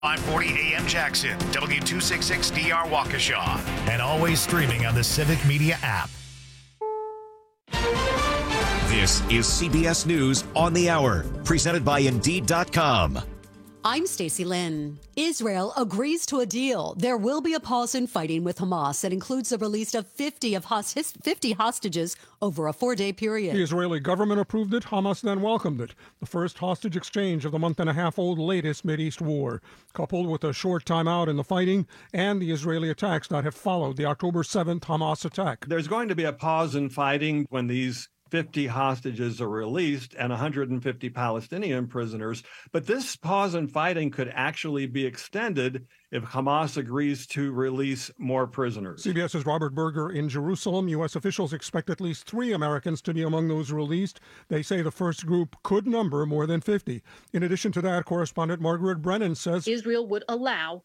540 AM Jackson, W266DR Waukesha, and always streaming on the Civic Media app. This is CBS News on the Hour, presented by Indeed.com. I'm Stacey Lynn. Israel agrees to a deal. There will be a pause in fighting with Hamas that includes the release of 50 hostages over a 4-day period. The Israeli government approved it. Hamas then welcomed it. The first hostage exchange of the month-and-a-half-old latest Mideast war, coupled with a short time out in the fighting and the Israeli attacks that have followed the October 7th Hamas attack. There's going to be a pause in fighting when these 50 hostages are released and 150 Palestinian prisoners. But this pause in fighting could actually be extended if Hamas agrees to release more prisoners. CBS's Robert Berger in Jerusalem. U.S. officials expect at least 3 Americans to be among those released. They say the first group could number more than 50. In addition to that, correspondent Margaret Brennan says Israel would allow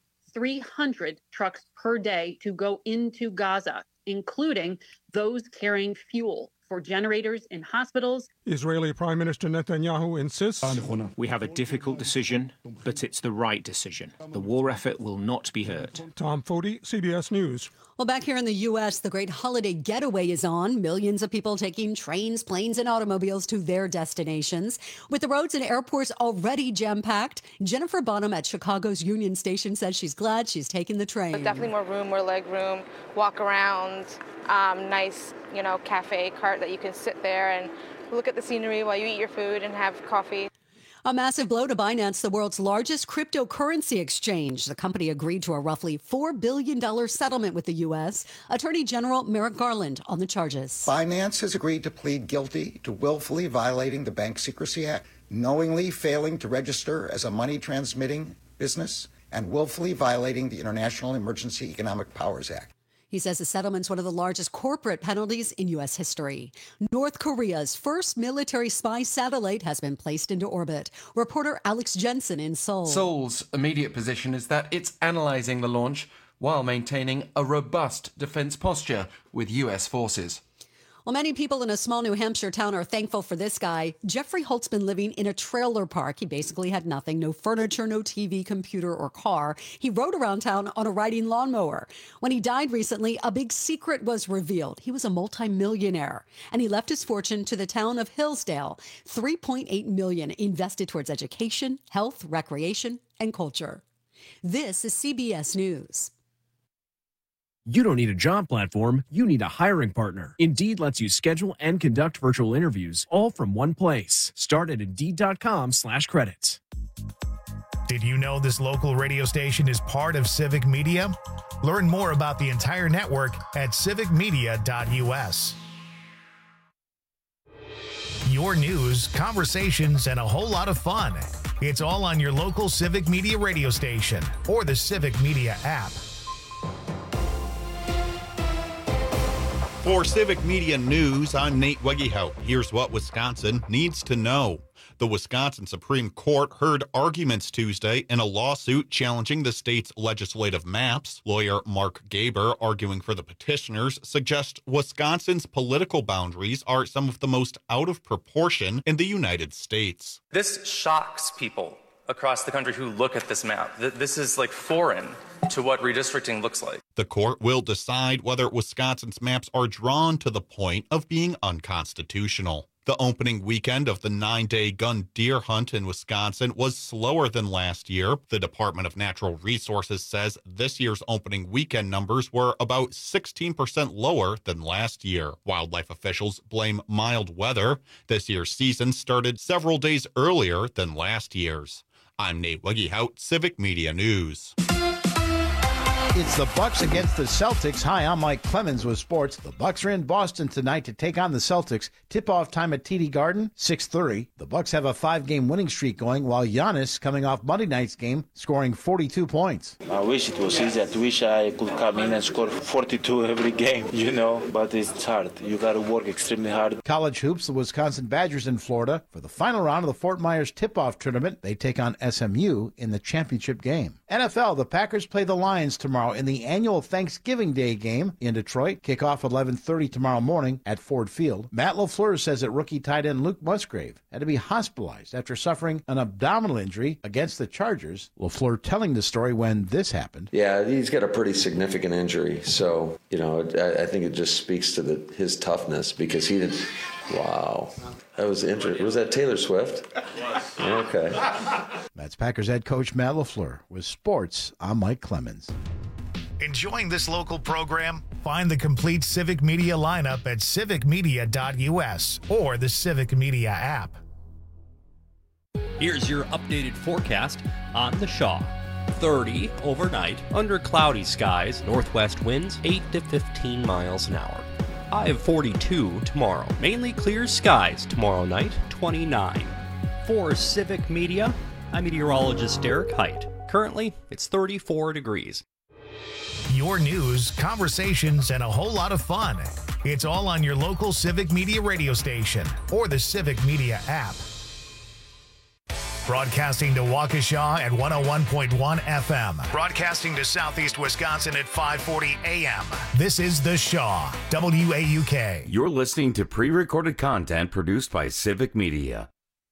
300 trucks per day to go into Gaza, including those carrying fuel for generators in hospitals. Israeli Prime Minister Netanyahu insists we have a difficult decision, but it's the right decision. The war effort will not be hurt. Tom Foti, CBS News. Well, back here in the U.S., the great holiday getaway is on. Millions of people taking trains, planes, and automobiles to their destinations. With the roads and airports already jam-packed, Jennifer Bonham at Chicago's Union Station says she's glad she's taking the train. There's definitely more room, more leg room, walk around, nice, cafe cart that you can sit there and look at the scenery while you eat your food and have coffee. A massive blow to Binance, the world's largest cryptocurrency exchange. The company agreed to a roughly $4 billion settlement with the U.S. Attorney General Merrick Garland on the charges. Binance has agreed to plead guilty to willfully violating the Bank Secrecy Act, knowingly failing to register as a money transmitting business, and willfully violating the International Emergency Economic Powers Act. He says the settlement's one of the largest corporate penalties in U.S. history. North Korea's first military spy satellite has been placed into orbit. Reporter Alex Jensen in Seoul. Seoul's immediate position is that it's analyzing the launch while maintaining a robust defense posture with U.S. forces. Well, many people in a small New Hampshire town are thankful for this guy. Jeffrey Holt's been living in a trailer park. He basically had nothing, no furniture, no TV, computer, or car. He rode around town on a riding lawnmower. When he died recently, a big secret was revealed. He was a multimillionaire, and he left his fortune to the town of Hillsdale. $3.8 million invested towards education, health, recreation, and culture. This is CBS News. You don't need a job platform, you need a hiring partner. Indeed lets you schedule and conduct virtual interviews all from one place. Start at Indeed.com/credits. Did you know this local radio station is part of Civic Media? Learn more about the entire network at civicmedia.us. Your news, conversations, and a whole lot of fun. It's all on your local Civic Media radio station or the Civic Media app. For Civic Media News, I'm Nate Wegehout. Here's what Wisconsin needs to know. The Wisconsin Supreme Court heard arguments Tuesday in a lawsuit challenging the state's legislative maps. Lawyer Mark Gaber, arguing for the petitioners, suggests Wisconsin's political boundaries are some of the most out of proportion in the United States. This shocks people across the country who look at this map. This is like foreign to what redistricting looks like. The court will decide whether Wisconsin's maps are drawn to the point of being unconstitutional. The opening weekend of the 9-day gun deer hunt in Wisconsin was slower than last year. The Department of Natural Resources says this year's opening weekend numbers were about 16% lower than last year. Wildlife officials blame mild weather. This year's season started several days earlier than last year's. I'm Nate Wegehout, Civic Media News. It's the Bucks against the Celtics. Hi, I'm Mike Clemens with sports. The Bucks are in Boston tonight to take on the Celtics. Tip-off time at TD Garden, 6:30. The Bucks have a 5-game winning streak going, while Giannis, coming off Monday night's game, scoring 42 points. I wish it was easy. I wish I could come in and score 42 every game, but it's hard. You got to work extremely hard. College hoops, the Wisconsin Badgers in Florida. For the final round of the Fort Myers tip-off tournament, they take on SMU in the championship game. NFL, the Packers play the Lions tomorrow tomorrow in the annual Thanksgiving Day game in Detroit. Kickoff 11:30 tomorrow morning at Ford Field. Matt LaFleur says that rookie tight end Luke Musgrave had to be hospitalized after suffering an abdominal injury against the Chargers. LaFleur telling the story when this happened. Yeah, he's got a pretty significant injury. So, I think it just speaks to his toughness because he didn't. Wow. That was interesting. Was that Taylor Swift? Okay. That's Packers head coach Matt LaFleur with sports. I'm Mike Clemens. Enjoying this local program? Find the complete Civic Media lineup at civicmedia.us or the Civic Media app. Here's your updated forecast on the Shaw. 30 overnight, under cloudy skies, northwest winds 8 to 15 miles an hour. High of 42 tomorrow. Mainly clear skies tomorrow night, 29. For Civic Media, I'm meteorologist Derek Height. Currently, it's 34 degrees. Your news, conversations, and a whole lot of fun. It's all on your local Civic Media radio station or the Civic Media app. Broadcasting to Waukesha at 101.1 FM. Broadcasting to Southeast Wisconsin at 540 AM. This is The Shaw, WAUK. You're listening to pre-recorded content produced by Civic Media.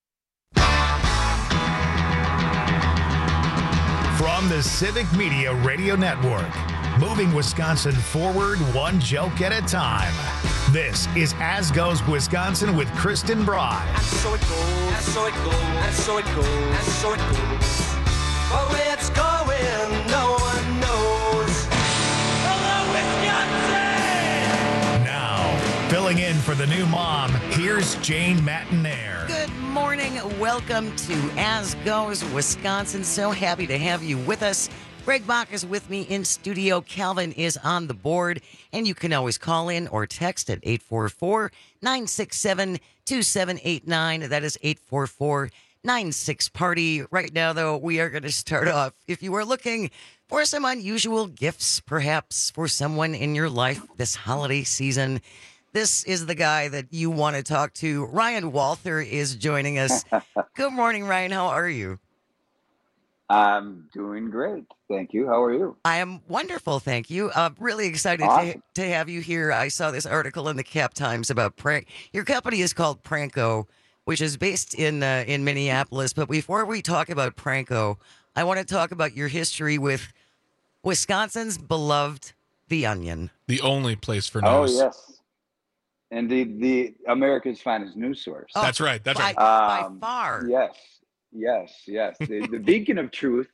From the Civic Media Radio Network, moving Wisconsin forward one joke at a time. This is As Goes Wisconsin with Kristen Bry. And so it goes, and so it goes, and so it goes, and so it goes. But where it's going, no one knows. Hello, Wisconsin! Now, filling in for the new mom, here's Jane Matinaire. Good morning. Welcome to As Goes Wisconsin. So happy to have you with us. Greg Bach is with me in studio. Calvin is on the board. And you can always call in or text at 844-967-2789. That is 844-96-PARTY. Right now, though, we are going to start off. If you are looking for some unusual gifts, perhaps for someone in your life this holiday season, this is the guy that you want to talk to. Ryan Walther is joining us. Good morning, Ryan. How are you? I'm doing great. Thank you. How are you? I am wonderful. Thank you. Really excited to have you here. I saw this article in the Cap Times about Prank. Your company is called Pranko, which is based in Minneapolis. But before we talk about Pranko, I want to talk about your history with Wisconsin's beloved The Onion. The only place for news. Oh, yes. And the America's finest news source. Oh, that's right. That's right. By far. Yes. The beacon of truth.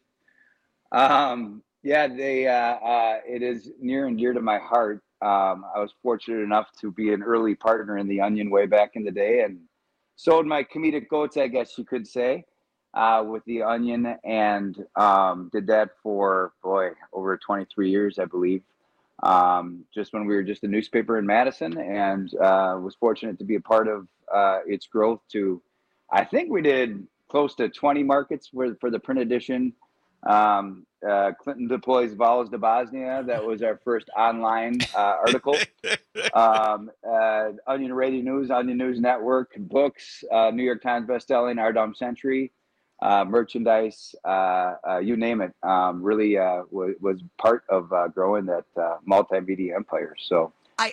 It is near and dear to my heart. I was fortunate enough to be an early partner in The Onion way back in the day and sowed my comedic oats, I guess you could say, with The Onion, and did that for, over 23 years, I believe. Just when we were just a newspaper in Madison, and was fortunate to be a part of its growth to, I think we did close to 20 markets for the print edition. Clinton deploys vols to Bosnia. That was our first online article. Onion Radio News, Onion News Network, books, New York Times bestselling, Our Dumb Century, merchandise, you name it. Really was part of growing that multimedia empire. So I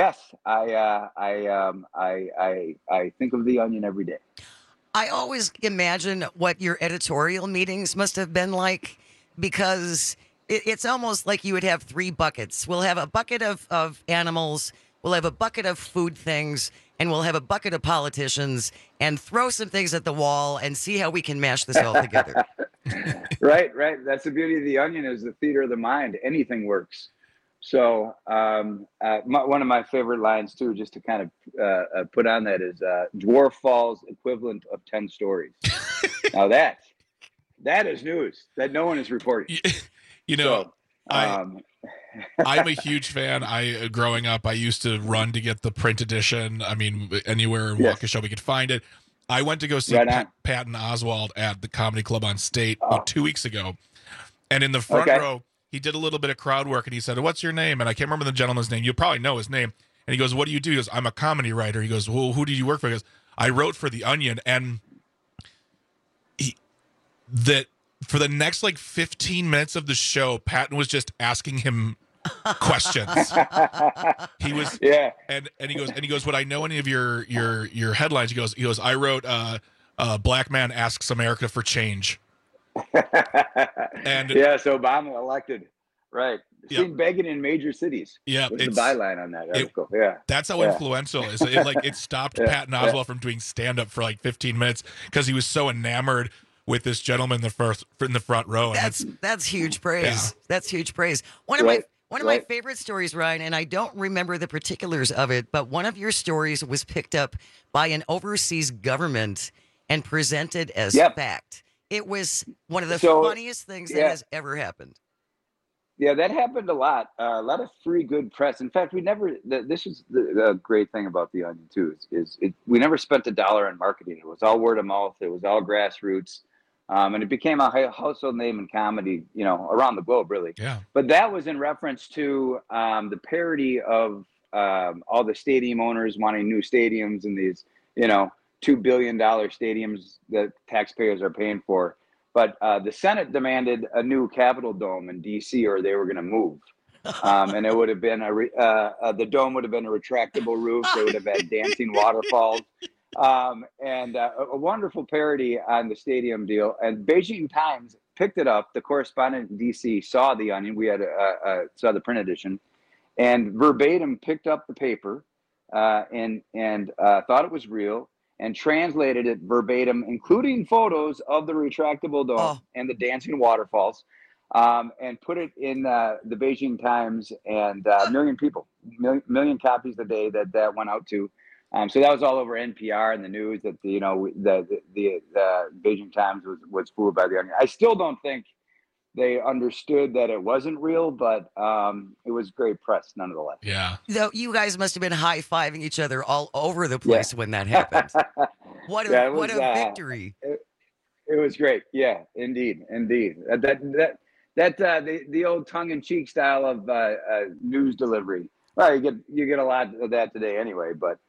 think of The Onion every day. I always imagine what your editorial meetings must have been like, because it's almost like you would have three buckets. We'll have a bucket of animals, we'll have a bucket of food things, and we'll have a bucket of politicians, and throw some things at the wall and see how we can mash this all together. Right. That's the beauty of The Onion, is the theater of the mind. Anything works. So one of my favorite lines, too, just to kind of put on that, is Dwarf Falls equivalent of 10 stories. Now that is news that no one is reporting. I'm a huge fan. Growing up, I used to run to get the print edition. I mean, anywhere in Waukesha we could find it. I went to go see Patton Oswalt at the Comedy Club on State 2 weeks ago. And in the front row, he did a little bit of crowd work, and he said, "What's your name?" And I can't remember the gentleman's name. You probably know his name. And he goes, "What do you do?" He goes, "I'm a comedy writer." He goes, "Well, who did you work for?" He goes, "I wrote for The Onion." And for the next like 15 minutes of the show, Patton was just asking him questions. He was and he goes, would I know any of your headlines? He goes, I wrote Black Man Asks America for Change. And so Obama elected, right? Seen begging in major cities. Yeah, it's the byline on that article. That's how influential it is. It stopped Patton Oswalt from doing stand up for like 15 minutes because he was so enamored with this gentleman in the front row. And that's huge praise. Yeah. That's huge praise. One of my favorite stories, Ryan, and I don't remember the particulars of it, but one of your stories was picked up by an overseas government and presented as fact. It was one of the funniest things that has ever happened. Yeah, that happened a lot. A lot of free good press. In fact, we never. This is the great thing about the Onion too. We never spent $1 on marketing. It was all word of mouth. It was all grassroots, and it became a household name in comedy, around the globe, really. Yeah. But that was in reference to the parody of all the stadium owners wanting new stadiums and these, $2 billion stadiums that taxpayers are paying for. But the Senate demanded a new Capitol dome in D.C. or they were going to move. And it would have been the dome would have been a retractable roof. They would have had dancing waterfalls and a wonderful parody on the stadium deal. And Beijing Times picked it up. The correspondent in D.C. saw the Onion. We had saw the print edition and verbatim picked up the paper and thought it was real. And translated it verbatim, including photos of the retractable dome and the dancing waterfalls, and put it in the Beijing Times, and million copies a day that went out to. So that was all over NPR and the news that the Beijing Times was fooled by the Onion. I still don't think they understood that it wasn't real, but it was great press nonetheless. Yeah. Though you guys must have been high-fiving each other all over the place when that happened. What a victory. It was great. Yeah, indeed. The old tongue-in-cheek style of news delivery. Well, you get a lot of that today anyway, but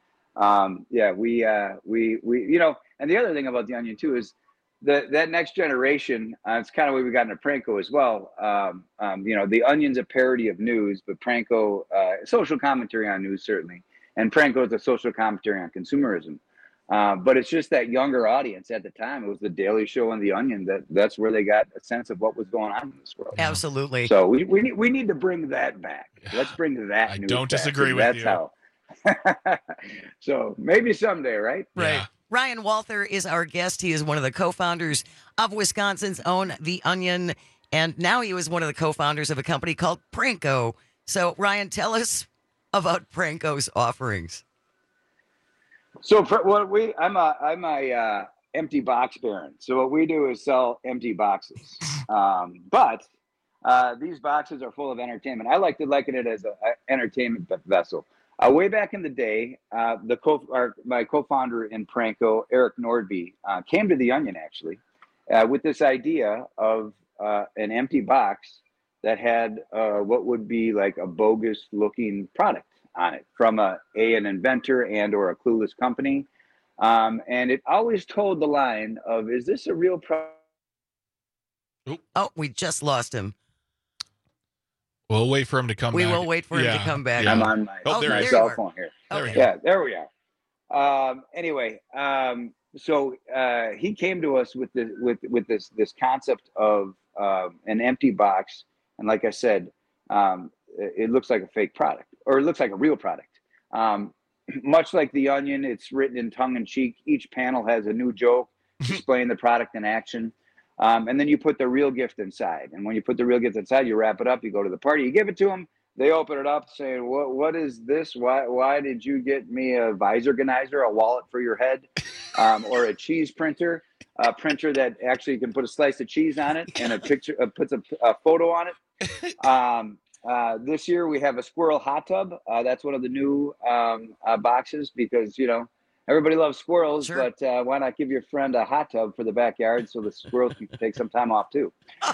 we and the other thing about the Onion too is that next generation, it's kind of what we got into Pranko as well. The Onion's a parody of news, but Pranko, social commentary on news, certainly. And Pranko is a social commentary on consumerism. But it's just that younger audience at the time. It was the Daily Show and the Onion. That's where they got a sense of what was going on in this world. Absolutely. So we need to bring that back. Let's bring that. I don't disagree with you. That's how. So maybe someday, right? Right. Yeah. Ryan Walther is our guest. He is one of the co-founders of Wisconsin's own The Onion, and now he was one of the co-founders of a company called Pranko. So, Ryan, tell us about Pranko's offerings. So, I'm a empty box baron. So what we do is sell empty boxes, but these boxes are full of entertainment. I like to liken it as an entertainment vessel. Way back in the day, my co-founder in Pranko, Eric Nordby, came to the Onion actually with this idea of an empty box that had what would be like a bogus-looking product on it from an inventor and or a clueless company, and it always told the line of, "Is this a real product?" Oh, we just lost him. We'll wait for him to come back. We will wait for him to come back. I'm on my cell phone here. There we are. Anyway, so he came to us with this concept of an empty box, and like I said, it looks like a fake product, or it looks like a real product. Much like the Onion, it's written in tongue in cheek. Each panel has a new joke displaying the product in action. And then you put the real gift inside. And when you put the real gift inside, you wrap it up, you go to the party, you give it to them. They open it up saying, what is this? Why did you get me a visor organizer, a wallet for your head, or a cheese printer, a printer that actually can put a slice of cheese on it and a picture, puts a photo on it. This year we have a squirrel hot tub. That's one of the new boxes because, everybody loves squirrels, sure. But why not give your friend a hot tub for the backyard so the squirrels can take some time off too?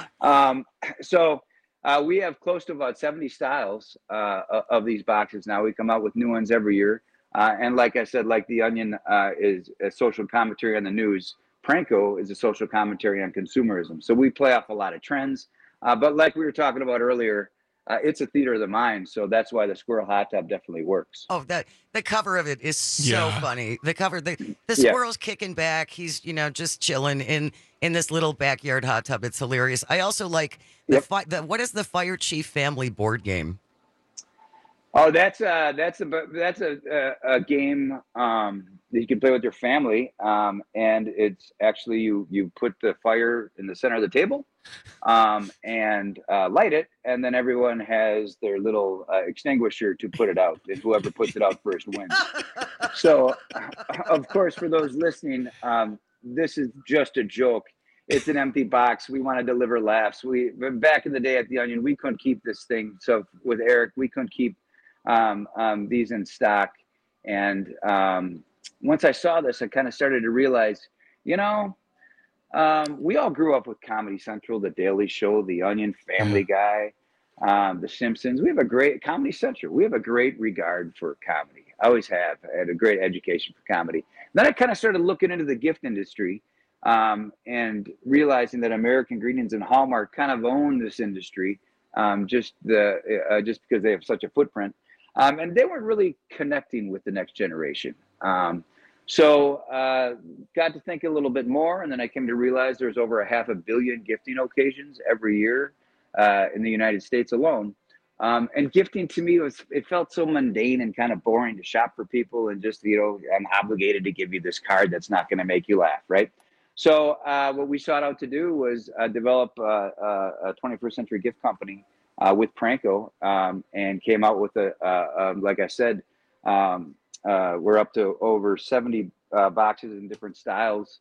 So we have close to about 70 styles of these boxes now. We come out with new ones every year. And like I said, like the Onion is a social commentary on the news, Pranko is a social commentary on consumerism. So we play off a lot of trends. But like we were talking about earlier, it's a theater of the mind. So that's why the squirrel hot tub definitely works. Oh, the cover of it is so funny. The cover, the squirrel's kicking back. He's, just chilling in this little backyard hot tub. It's hilarious. I also like what is the Fire Chief family board game? Oh, that's a game that you can play with your family, and it's actually you put the fire in the center of the table, and light it, and then everyone has their little extinguisher to put it out, and whoever puts it out first wins. So, of course, for those listening, this is just a joke. It's an empty box. We want to deliver laughs. Back in the day at the Onion, we couldn't keep this thing. So with Eric, we couldn't keep these in stock. And once I saw this, I kind of started to realize, we all grew up with Comedy Central, The Daily Show, The Onion, Family Guy, The Simpsons. We have a great Comedy Central. We have a great regard for comedy. I always have. I had a great education for comedy. Then I kind of started looking into the gift industry and realizing that American Greetings and Hallmark kind of own this industry just because they have such a footprint. And they weren't really connecting with the next generation. So got to think a little bit more, and then I came to realize there's over 500 million gifting occasions every year in the United States alone. And gifting to me it felt so mundane and kind of boring to shop for people and just, I'm obligated to give you this card that's not going to make you laugh, right? So what we sought out to do was develop a 21st century gift company with Pranko, and came out with like I said, we're up to over 70 boxes in different styles.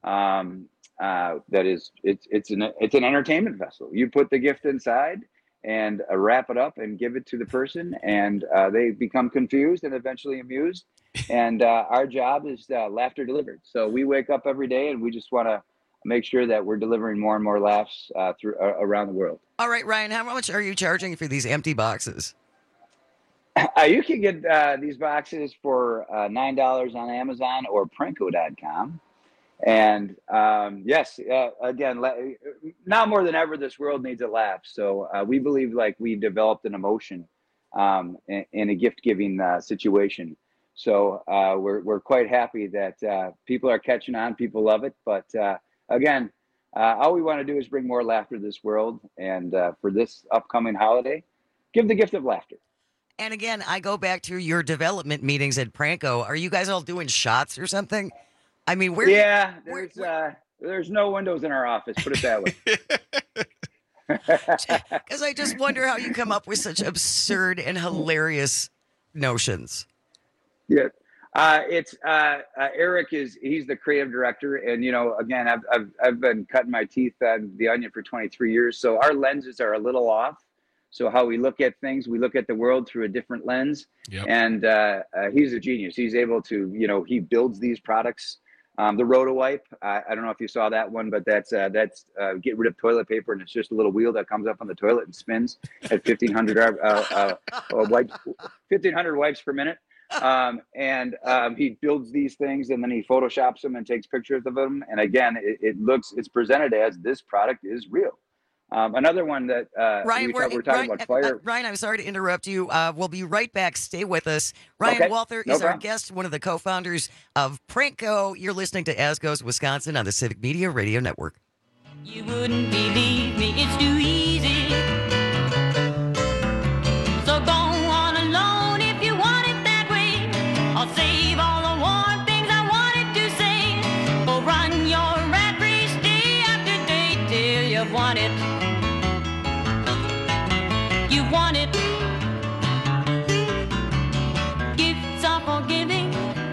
It's an entertainment vessel. You put the gift inside and wrap it up and give it to the person, and they become confused and eventually amused. And our job is laughter delivered. So we wake up every day and we just want to make sure that we're delivering more and more laughs around the world. All right, Ryan, how much are you charging for these empty boxes? You can get these boxes for $9 on Amazon or Pranko.com. And yes, again, now more than ever, this world needs a laugh. So we believe like we developed an emotion in a gift-giving situation. So we're quite happy that people are catching on. People love it. But again, all we want to do is bring more laughter to this world. And for this upcoming holiday, give the gift of laughter. And again, I go back to your development meetings at Pranko. Are you guys all doing shots or something? I mean, there's no windows in our office. Put it that way. Because I just wonder how you come up with such absurd and hilarious notions. Yeah, it's Eric he's the creative director, and again, I've been cutting my teeth on the Onion for 23 years, so our lenses are a little off. So how we look at things, we look at the world through a different lens. Yep. And he's a genius. He's able to, he builds these products. The Roto-Wipe, I don't know if you saw that one, but that's get rid of toilet paper, and it's just a little wheel that comes up on the toilet and spins at 1,500 wipes per minute. He builds these things, and then he photoshops them and takes pictures of them. And again, it's presented as this product is real. Another one that Ryan, we're talking about fire. Ryan, I'm sorry to interrupt you. We'll be right back. Stay with us. Ryan Walther is our guest, one of the co-founders of Pranko. You're listening to As Goes Wisconsin on the Civic Media Radio Network. You wouldn't believe me, it's too easy. So go on alone if you want it that way. I'll save all the warm things I wanted to say. Go run your rat race day after day till you've won it. You want it. Gifts are for giving.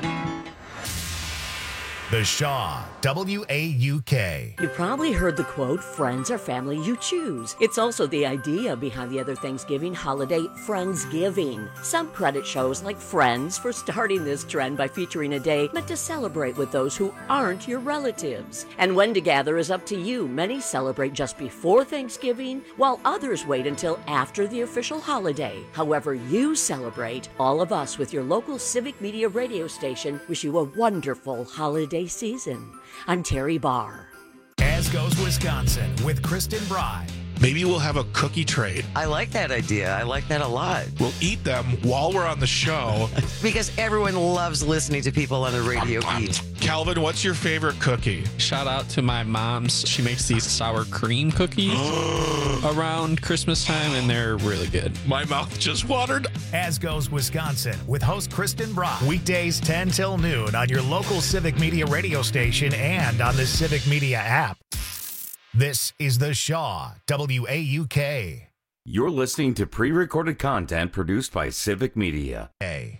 The Shaw, WAUK. You probably heard the quote, friends are family you choose. It's also the idea behind the other Thanksgiving holiday, Friendsgiving. Some credit shows like Friends for starting this trend by featuring a day meant to celebrate with those who aren't your relatives. And when to gather is up to you. Many celebrate just before Thanksgiving, while others wait until after the official holiday. However you celebrate, all of us with your local Civic Media radio station wish you a wonderful holiday holiday season. I'm Terry Barr. As Goes Wisconsin with Kristen Bry. Maybe we'll have a cookie trade. I like that idea. I like that a lot. We'll eat them while we're on the show. Because everyone loves listening to people on the radio eat. Calvin, what's your favorite cookie? Shout out to my mom's. She makes these sour cream cookies around Christmas time, and they're really good. My mouth just watered. As Goes Wisconsin with host Kristen Bry. Weekdays 10 till noon on your local Civic Media radio station and on the Civic Media app. This is The Shaw, WAUK. You're listening to pre-recorded content produced by Civic Media. K.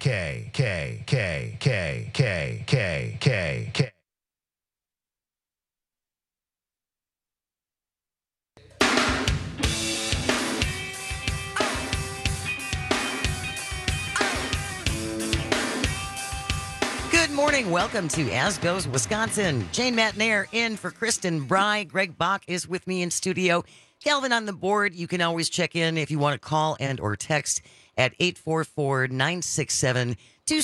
Good morning. Welcome to As Goes Wisconsin. Jane Matnair in for Kristen Bry. Greg Bach is with me in studio. Calvin on the board. You can always check in if you want to call and or text at 844-967-2789,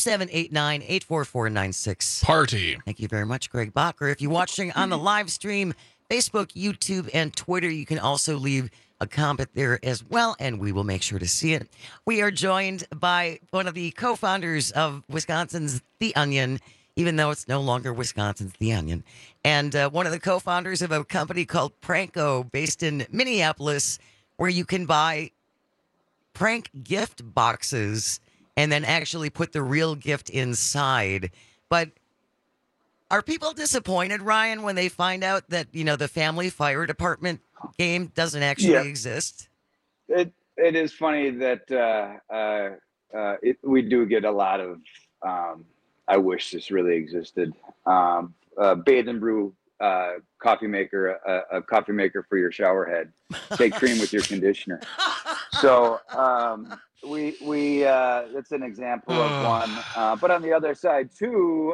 844-96. Party. Thank you very much, Greg Bach. Or if you're watching on the live stream, Facebook, YouTube, and Twitter, you can also leave a comment there as well, and we will make sure to see it. We are joined by one of the co-founders of Wisconsin's The Onion, even though it's no longer Wisconsin's The Onion, and one of the co-founders of a company called Pranko, based in Minneapolis, where you can buy prank gift boxes and then actually put the real gift inside. But are people disappointed, Ryan, when they find out that, you know, the family fire department game doesn't actually exist? It is funny that we do get a lot of I wish this really existed. Bathe and brew coffee maker, a coffee maker for your shower head. Take cream with your conditioner. So we that's an example of one. But on the other side too,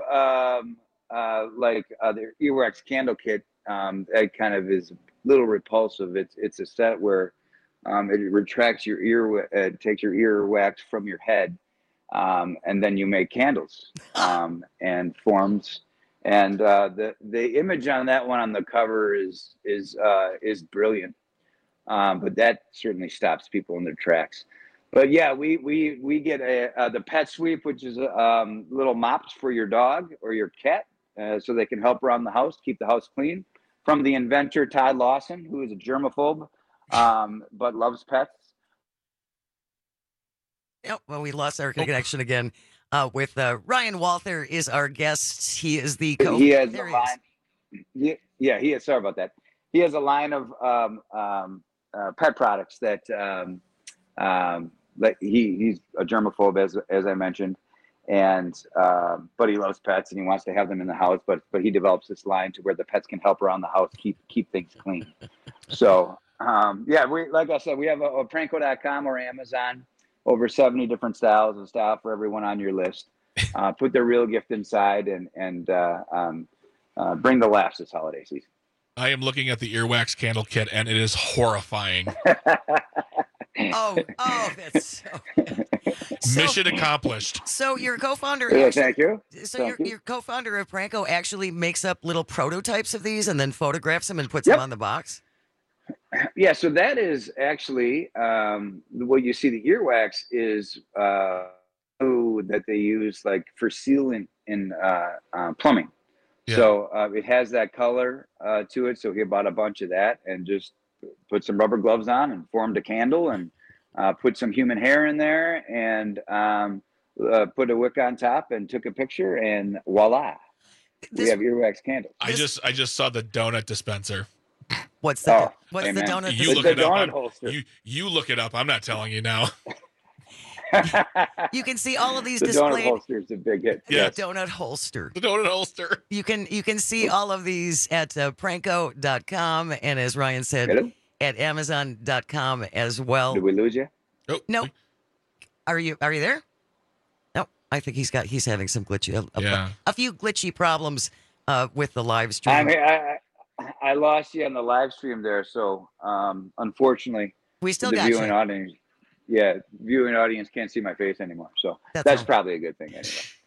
the earwax candle kit, that kind of is a little repulsive. It's a set where it retracts your ear, takes your ear wax from your head, and then you make candles and forms. And the image on that one on the cover is brilliant, but that certainly stops people in their tracks. But yeah, we get the pet sweep, which is little mops for your dog or your cat, so they can help around the house, keep the house clean. From the inventor Todd Lawson, who is a germaphobe, but loves pets. Yep. Well, we lost our connection again. With Ryan Walther is our guest. He is the He has a line. Yeah, he is. Sorry about that. He has a line of pet products that he's a germaphobe, as I mentioned, and but he loves pets and he wants to have them in the house. But he develops this line to where the pets can help around the house, keep things clean. So we, like I said, we have a Pranko.com or Amazon. Over 70 different styles and style for everyone on your list. Put their real gift inside and bring the laughs this holiday season. I am looking at the earwax candle kit, and it is horrifying. Oh, that's so good. Mission accomplished. So your co-founder... Yeah, thank you. So your co-founder of Pranko actually makes up little prototypes of these and then photographs them and puts them on the box? Yeah, so that is actually what you see. The earwax is that they use like for sealant in plumbing. Yeah. So it has that color to it. So he bought a bunch of that and just put some rubber gloves on and formed a candle and put some human hair in there and put a wick on top and took a picture and voila, we have earwax candles. I just saw the donut dispenser. What's the donut? You look it up. You look it up. I'm not telling you now. You can see all of these the displayed. Donut holster is a big hit. Yes. The donut holster. The donut holster. You can see all of these at Pranko.com and, as Ryan said, at Amazon.com as well. Did we lose you? Oh, no. Are you there? No. I think he's having some glitchy. A few glitchy problems with the live stream. I lost you on the live stream there, so unfortunately, we still the got viewing you. audience. Yeah, viewing audience can't see my face anymore, so that's probably a good thing anyway.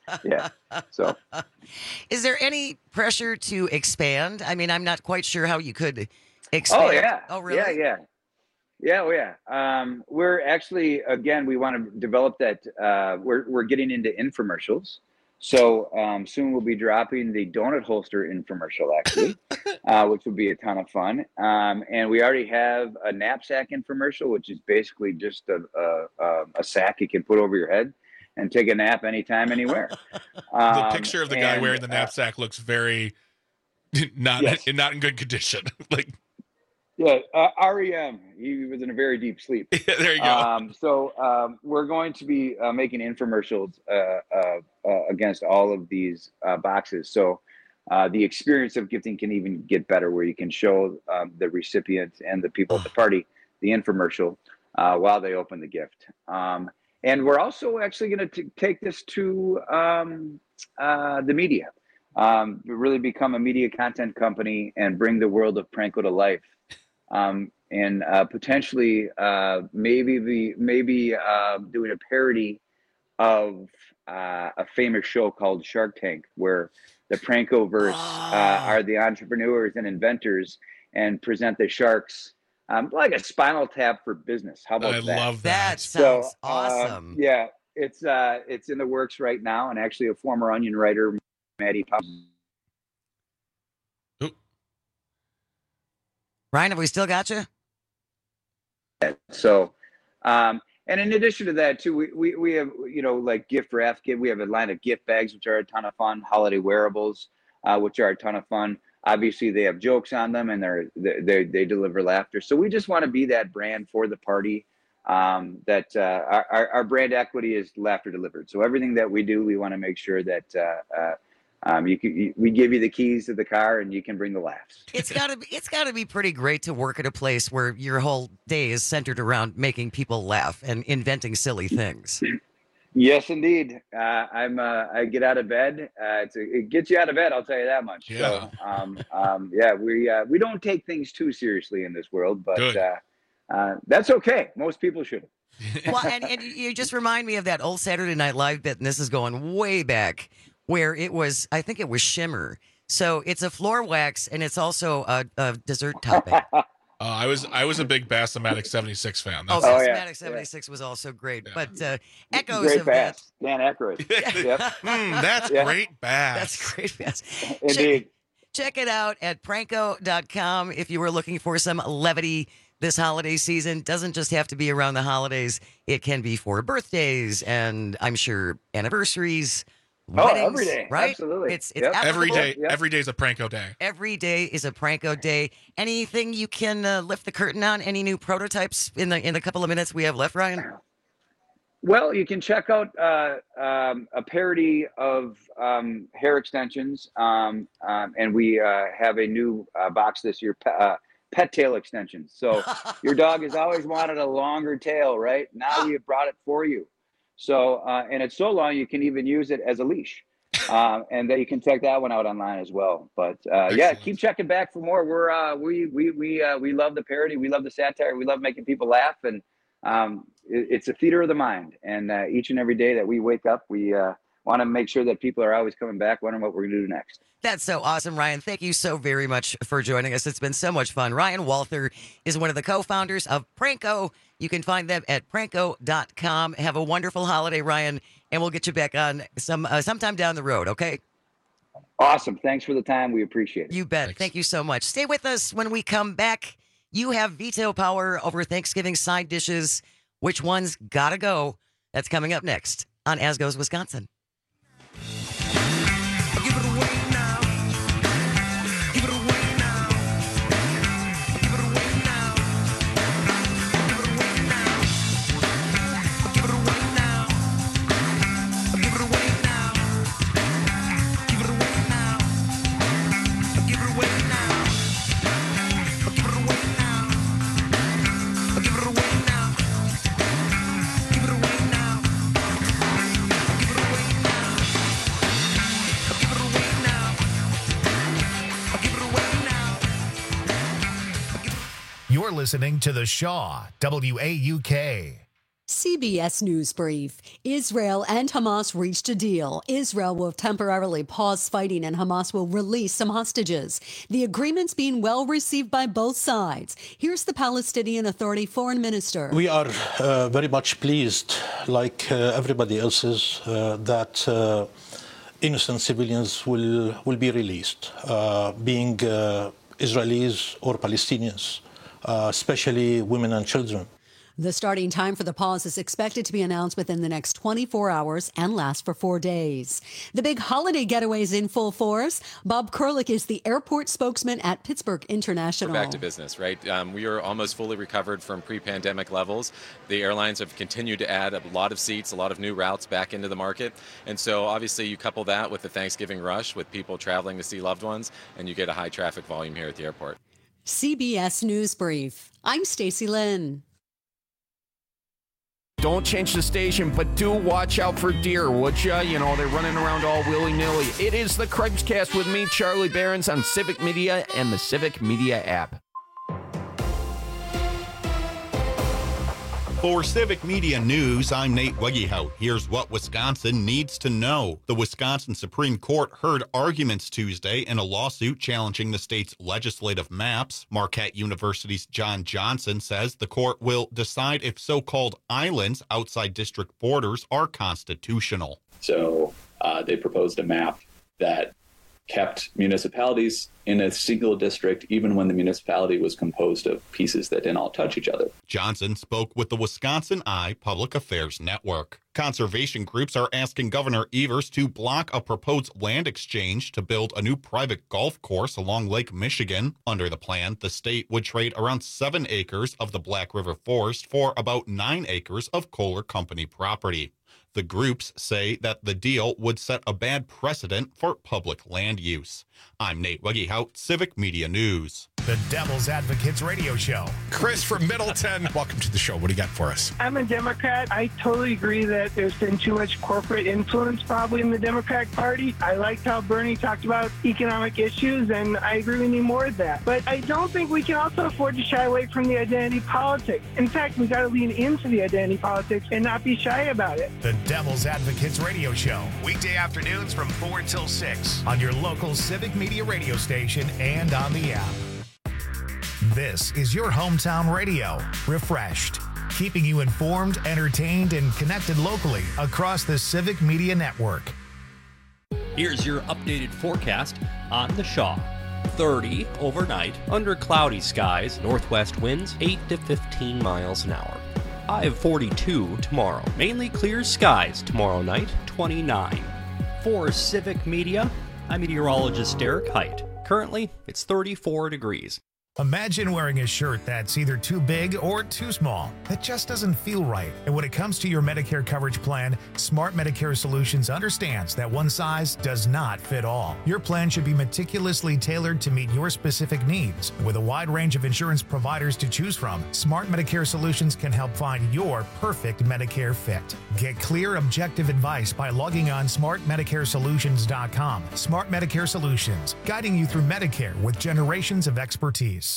Yeah. So, is there any pressure to expand? I mean, I'm not quite sure how you could expand. Oh yeah. Oh really? Yeah. Oh yeah. We're actually, again, we want to develop that. We're getting into infomercials. So soon we'll be dropping the donut holster infomercial, actually, which will be a ton of fun. And we already have a knapsack infomercial, which is basically just a sack you can put over your head and take a nap anytime, anywhere. The picture of the guy wearing the knapsack looks very not in good condition. Like. Yeah, REM. He was in a very deep sleep. There you go. So we're going to be making infomercials against all of these boxes. So the experience of gifting can even get better, where you can show the recipients and the people at the party the infomercial while they open the gift. And we're also actually going to take this to the media, really become a media content company and bring the world of Pranko to life. And potentially maybe doing a parody of a famous show called Shark Tank, where the Prankoverse are the entrepreneurs and inventors and present the sharks like a Spinal Tap for business. How about that? I love that. That sounds awesome. Yeah, it's in the works right now, and actually a former Onion writer, Maddie Pop. Ryan, have we still got you? So, and in addition to that too, we have, like gift wrap, we have a line of gift bags, which are a ton of fun, holiday wearables, which are a ton of fun. Obviously they have jokes on them, and they deliver laughter. So we just want to be that brand for the party, that our brand equity is laughter delivered. So everything that we do, we want to make sure that, we give you the keys to the car and you can bring the laughs. It's gotta be pretty great to work at a place where your whole day is centered around making people laugh and inventing silly things. Yes, indeed. I get out of bed. It gets you out of bed, I'll tell you that much. Yeah. So, we don't take things too seriously in this world, but that's okay. Most people shouldn't. Well, and you just remind me of that old Saturday Night Live bit, and this is going way back, where I think it was Shimmer. So it's a floor wax, and it's also a dessert topping. I was a big Bassomatic 76 fan. Bassomatic 76 was also great. Yeah. But echoes great of bass. Dan Aykroyd. Yep. That's great bass. That's great bass. Indeed. Check it out at Pranko.com if you were looking for some levity this holiday season. Doesn't just have to be around the holidays. It can be for birthdays and I'm sure anniversaries. Weddings, every day, right? Absolutely. It's every day. Yep. Every day is a Pranko day. Every day is a Pranko day. Anything you can lift the curtain on? Any new prototypes in the couple of minutes we have left, Ryan? Well, you can check out a parody of hair extensions, and we have a new box this year, pet tail extensions. So your dog has always wanted a longer tail, right? Now we have brought it for you. So, and it's so long, you can even use it as a leash. And that you can check that one out online as well. But yeah, keep checking back for more. We love the parody. We love the satire. We love making people laugh. And it's a theater of the mind. And each and every day that we wake up, we want to make sure that people are always coming back, wondering what we're going to do next. That's so awesome, Ryan. Thank you so very much for joining us. It's been so much fun. Ryan Walther is one of the co-founders of Pranko. You can find them at Pranko.com. Have a wonderful holiday, Ryan, and we'll get you back on sometime down the road, okay? Awesome. Thanks for the time. We appreciate it. You bet. Thanks. Thank you so much. Stay with us when we come back. You have veto power over Thanksgiving side dishes. Which one's gotta go? That's coming up next on As Goes Wisconsin. You're listening to The Shaw, WAUK. CBS News Brief. Israel and Hamas reached a deal. Israel will temporarily pause fighting and Hamas will release some hostages. The agreement's being well received by both sides. Here's the Palestinian Authority foreign minister. We are very much pleased, like everybody else is, that innocent civilians will be released, being Israelis or Palestinians, especially women and children. The starting time for the pause is expected to be announced within the next 24 hours and last for 4 days. The big holiday getaway is in full force. Bob Kurlick is the airport spokesman at Pittsburgh International. We're back to business, right? We are almost fully recovered from pre-pandemic levels. The airlines have continued to add a lot of seats, a lot of new routes back into the market. And so obviously you couple that with the Thanksgiving rush with people traveling to see loved ones, and you get a high traffic volume here at the airport. CBS News Brief. I'm Stacey Lynn. Don't change the station, but do watch out for deer, would ya? You know, they're running around all willy-nilly. It is the Craigcast with me, Charlie Behrens, on Civic Media and the Civic Media app. For Civic Media News, I'm Nate Wegehout. Here's what Wisconsin needs to know. The Wisconsin Supreme Court heard arguments Tuesday in a lawsuit challenging the state's legislative maps. Marquette University's John Johnson says the court will decide if so-called islands outside district borders are constitutional. So they proposed a map that kept municipalities in a single district, even when the municipality was composed of pieces that didn't all touch each other. Johnson spoke with the Wisconsin Eye Public Affairs Network. Conservation groups are asking Governor Evers to block a proposed land exchange to build a new private golf course along Lake Michigan. Under the plan, the state would trade around 7 acres of the Black River Forest for about 9 acres of Kohler Company property. The groups say that the deal would set a bad precedent for public land use. I'm Nate Wegehout, Civic Media News. The Devil's Advocates Radio Show. Chris from Middleton, welcome to the show. What do you got for us? I'm a Democrat. I totally agree that there's been too much corporate influence probably in the Democratic Party. I liked how Bernie talked about economic issues, and I agree we need more of that. But I don't think we can also afford to shy away from the identity politics. In fact, we got to lean into the identity politics and not be shy about it. The Devil's Advocates Radio Show. Weekday afternoons from 4 till 6 on your local Civic Media radio station and on the app. This is your hometown radio, refreshed, keeping you informed, entertained, and connected locally across the Civic Media Network. Here's your updated forecast on the Shaw. 30 overnight, under cloudy skies, northwest winds 8 to 15 miles an hour. High of 42 tomorrow. Mainly clear skies tomorrow night, 29. For Civic Media, I'm meteorologist Derek Height. Currently, it's 34 degrees. Imagine wearing a shirt that's either too big or too small. That just doesn't feel right. And when it comes to your Medicare coverage plan, Smart Medicare Solutions understands that one size does not fit all. Your plan should be meticulously tailored to meet your specific needs. With a wide range of insurance providers to choose from, Smart Medicare Solutions can help find your perfect Medicare fit. Get clear, objective advice by logging on smartmedicaresolutions.com. Smart Medicare Solutions, guiding you through Medicare with generations of expertise.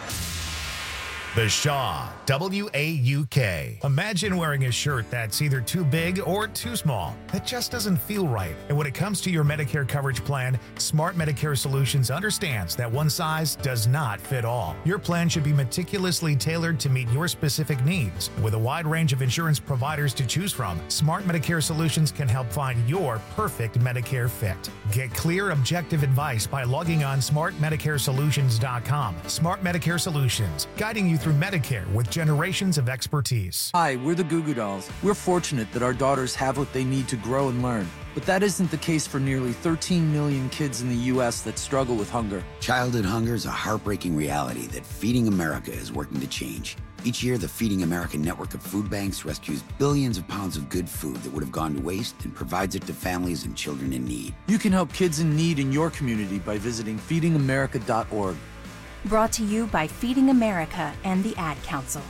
The Shaw, W-A-U-K. Imagine wearing a shirt that's either too big or too small. That just doesn't feel right. And when it comes to your Medicare coverage plan, Smart Medicare Solutions understands that one size does not fit all. Your plan should be meticulously tailored to meet your specific needs. With a wide range of insurance providers to choose from, Smart Medicare Solutions can help find your perfect Medicare fit. Get clear, objective advice by logging on smartmedicaresolutions.com. Smart Medicare Solutions, guiding you through Medicare with generations of expertise. Hi, we're the Goo Goo Dolls. We're fortunate that our daughters have what they need to grow and learn. But that isn't the case for nearly 13 million kids in the U.S. that struggle with hunger. Childhood hunger is a heartbreaking reality that Feeding America is working to change. Each year, the Feeding America network of food banks rescues billions of pounds of good food that would have gone to waste and provides it to families and children in need. You can help kids in need in your community by visiting feedingamerica.org. Brought to you by Feeding America and the Ad Council.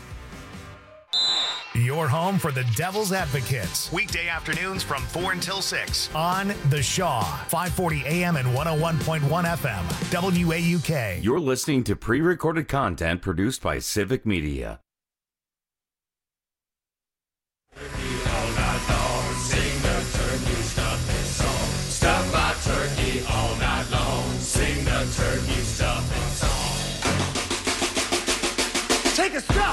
Your home for the Devil's Advocates. Weekday afternoons from 4 until 6 on The Shaw, 540 AM and 101.1 FM, WAUK. You're listening to pre-recorded content produced by Civic Media.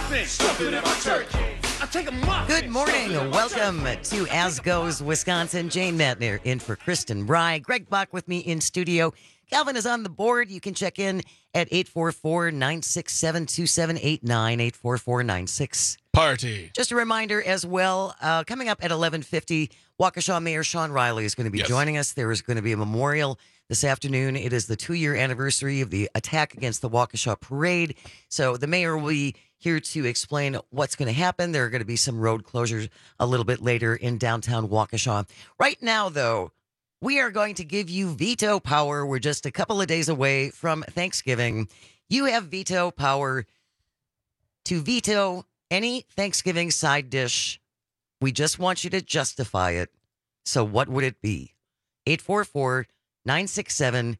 stuffing in my turkey. I take a muffin. Good morning. Welcome to As Goes Wisconsin. Jane Matner in for Kristen Rye. Greg Bach with me in studio. Calvin is on the board. You can check in at 844-967-2789, 844-96. Party. Just a reminder as well, coming up at 11:50, Waukesha Mayor Sean Riley is going to be joining us. There is going to be a memorial this afternoon. It is the 2-year anniversary of the attack against the Waukesha Parade. So the mayor will be here to explain what's going to happen. There are going to be some road closures a little bit later in downtown Waukesha. Right now, though, we are going to give you veto power. We're just a couple of days away from Thanksgiving. You have veto power to veto any Thanksgiving side dish. We just want you to justify it. So what would it be? 844-967-2789,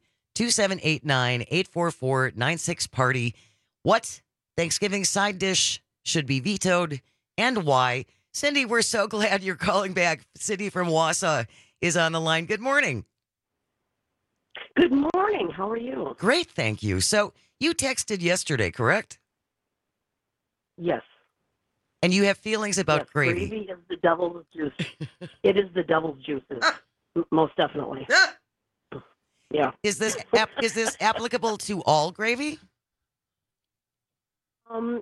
844-96-PARTY. What Thanksgiving side dish should be vetoed and why? Cindy, we're so glad you're calling back. Cindy from Wausau is on the line. Good morning. Good morning. How are you? Great, thank you. So you texted yesterday, correct? Yes. And you have feelings about gravy. Gravy is the devil's juice. It is the devil's juices, most definitely. Yeah. Is this applicable to all gravy? I'm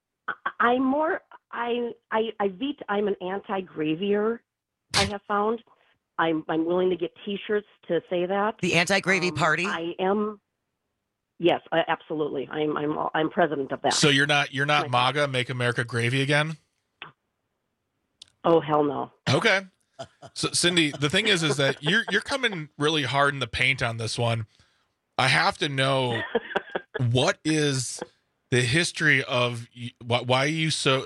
an anti-gravier. I have found. I'm willing to get T-shirts to say that. The anti-gravy party. I am. Yes, absolutely. I'm president of that. So you're not MAGA, Make America Gravy Again? Oh hell no. Okay. So Cindy, the thing is that you're coming really hard in the paint on this one. I have to know what is the history of why are you so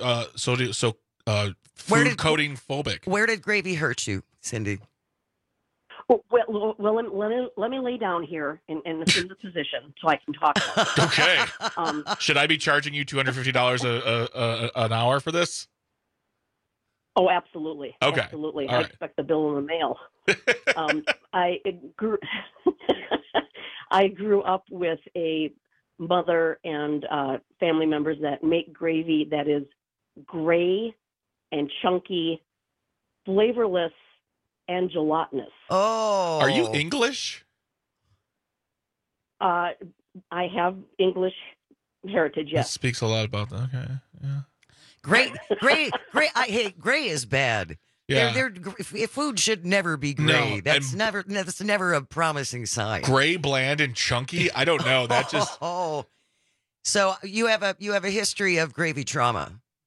food coding phobic? Where did gravy hurt you, Cindy? Well, let me lay down here and assume the position so I can talk about it. Okay. Should I be charging you $250 an hour for this? Oh, absolutely. Okay. Absolutely. All I right. expect the bill in the mail. I grew up with a mother and family members that make gravy that is gray and chunky, flavorless, and gelatinous. Oh. Are you English? I have English heritage, That yes. speaks a lot about that. Okay. Yeah. Gray. Gray is bad. Yeah. Food should never be gray. No, That's never a promising sign. Gray, bland, and chunky. I don't know. That just. Oh. So you have a history of gravy trauma.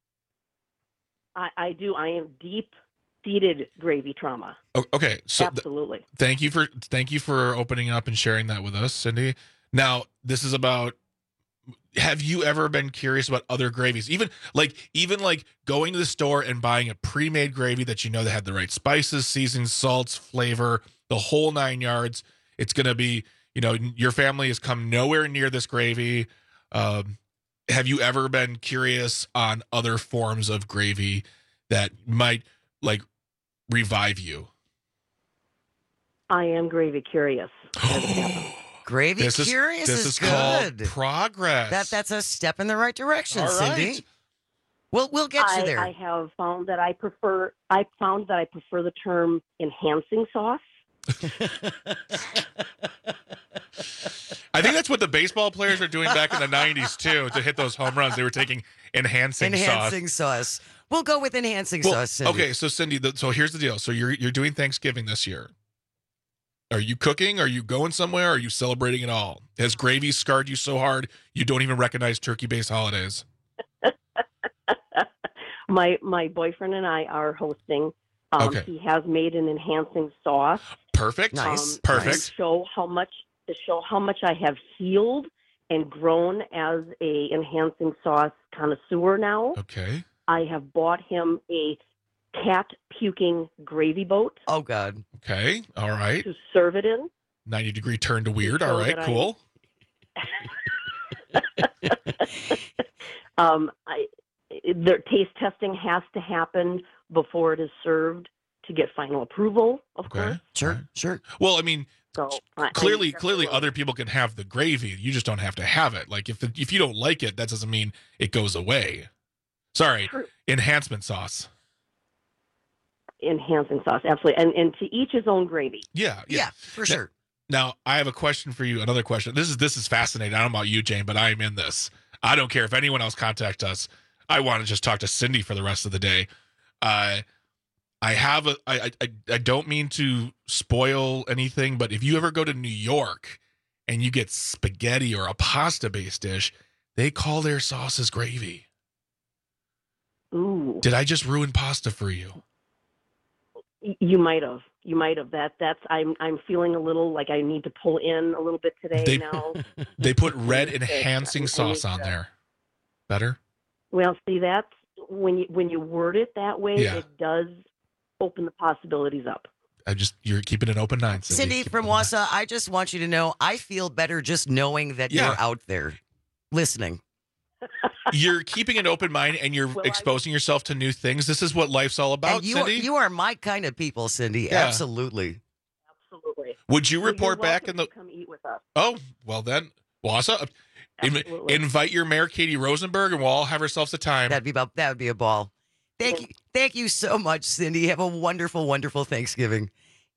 I do. I am deep-seated gravy trauma. Okay. So Absolutely. Thank you for opening up and sharing that with us, Cindy. Now, this is about. Have you ever been curious about other gravies? Even going to the store and buying a pre-made gravy that you know that had the right spices, seasons, salts, flavor, the whole 9 yards. It's going to be, your family has come nowhere near this gravy. Have you ever been curious on other forms of gravy that might revive you? I am gravy curious. Gravy curious is good. Called progress. That's a step in the right direction, All Cindy. right. We'll get you there. I have found that I prefer the term enhancing sauce. I think that's what the baseball players are doing back in the 90s too. To hit those home runs, they were taking enhancing sauce. We'll go with enhancing sauce, Cindy. Okay, so Cindy, so here's the deal. So you're doing Thanksgiving this year. Are you cooking? Are you going somewhere? Are you celebrating at all? Has gravy scarred you so hard you don't even recognize turkey-based holidays? My boyfriend and I are hosting. Okay. He has made an enhancing sauce. Perfect. Nice. Perfect. To show how much I have healed and grown as a enhancing sauce connoisseur now. Okay. I have bought him a cat puking gravy boat. Oh God. Okay. All right. To serve it in. 90-degree turn to weird. So All right. Cool. Their taste testing has to happen before it is served to get final approval, of course. Sure. Well, I mean, So clearly other people can have the gravy. You just don't have to have it. Like if you don't like it, that doesn't mean it goes away. Sorry, enhancement sauce. Enhancing sauce, absolutely. And to each his own gravy. Yeah, for sure. Now, I have a question for you, another question. This is fascinating. I don't know about you, Jane, but I am in this. I don't care if anyone else contacts us. I want to just talk to Cindy for the rest of the day. I don't mean to spoil anything, but if you ever go to New York and you get spaghetti or a pasta-based dish, they call their sauces gravy. Ooh. Did I just ruin pasta for you? You might have. That's. I'm feeling a little like I need to pull in a little bit today now. They put red enhancing sauce on there. Better? Well, see, that's when you word it that way, it does open the possibilities up. You're keeping an open mind, Cindy from Wausau, I just want you to know I feel better just knowing that you're out there listening. You're keeping an open mind and you're exposing yourself to new things. This is what life's all about, and Cindy. You are my kind of people, Cindy. Yeah. Absolutely. Would you report back in the? Come eat with us. Oh, well then, Wausau, invite your mayor, Katie Rosenberg, and we'll all have ourselves a time. That would be a ball. Thank you so much, Cindy. Have a wonderful, wonderful Thanksgiving.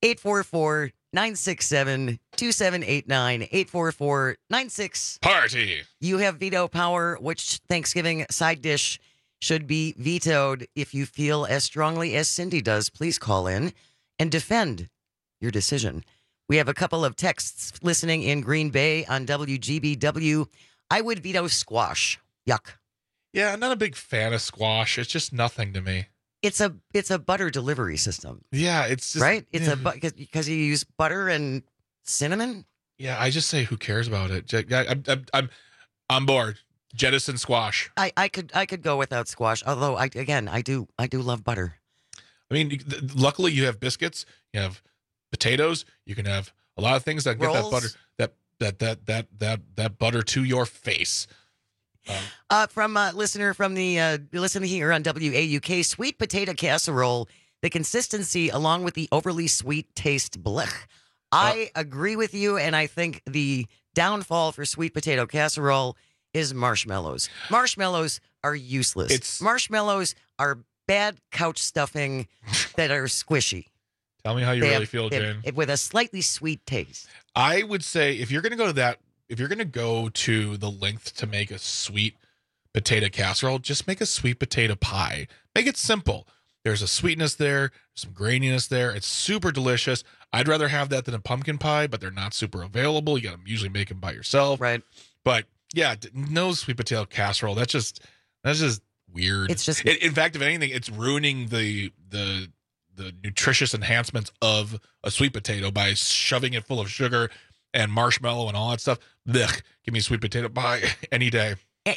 844-967-2789. 844-96 Party. You have veto power. Which Thanksgiving side dish should be vetoed? If you feel as strongly as Cindy does, please call in and defend your decision. We have a couple of texts listening in Green Bay on WGBW. I would veto squash. Yuck. Yeah, I'm not a big fan of squash. It's just nothing to me. It's a butter delivery system. Yeah, it's just, right. It's because you use butter and cinnamon. Yeah, I just say who cares about it. I'm on board. Jettison squash. I could go without squash. Although I do love butter. I mean, luckily you have biscuits. You have potatoes. You can have a lot of things that get Rolls. that butter that butter to your face. From a listener from the listening here on WAUK, sweet potato casserole, the consistency along with the overly sweet taste, blech. I agree with you, and I think the downfall for sweet potato casserole is marshmallows. Marshmallows are useless. Marshmallows are bad couch stuffing that are squishy. Tell me how you really feel, Jen. With a slightly sweet taste. I would say if you're going to go to that, if you're going to go to the length to make a sweet potato casserole, just make a sweet potato pie. Make it simple. There's a sweetness there, some graininess there. It's super delicious. I'd rather have that than a pumpkin pie, but they're not super available. You got to usually make them by yourself. Right. But yeah, no sweet potato casserole. That's just weird. It's just, in fact, if anything, it's ruining the nutritious enhancements of a sweet potato by shoving it full of sugar and marshmallow and all that stuff. Blech, give me a sweet potato pie any day.